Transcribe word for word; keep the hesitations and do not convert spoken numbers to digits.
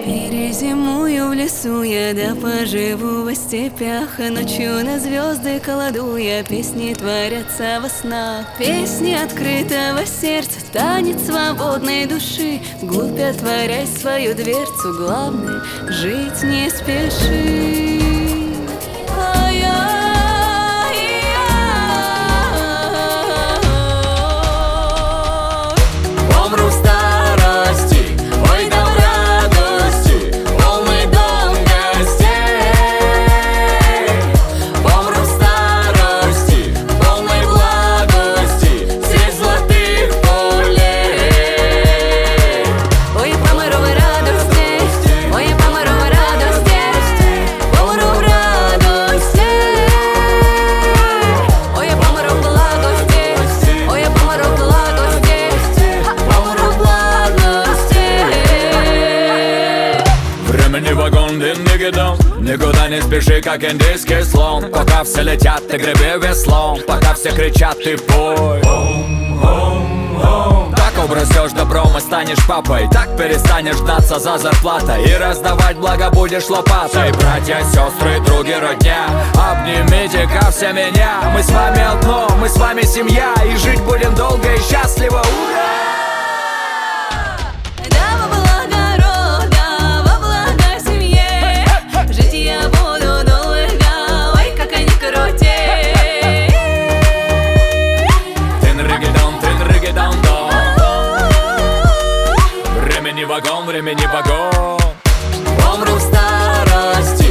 Перезимую в лесу я, да поживу во степях. Ночью на звезды колдуя, песни творятся во снах. Песни открытого сердца, танец свободной души. Вглубь отворяй свою дверцу, главное — жить не спеши. Помру в старости, ой, да в радости, полный дом гостей. Помру в старости, полной благости, средь золотых полей. Ой, помру в радости, ой, помру в радости, помру в радости. Ой, помру в благости, ой, помру в благости. Времени вагон, длинный гидон, никуда не спеши, как индийский слон. Пока все летят, ты греби веслом, пока все кричат, ты пой. Так обрастешь добром и станешь папой, так перестанешь гнаться за зарплатой и раздавать благо будешь лопатой. Братья, сестры, други, родня, обнимите-ка все меня. Мы с вами одно, мы с вами семья, и жить будем долго и счастливо. Ура! Времени вагон, времени вагон. Помру в старости,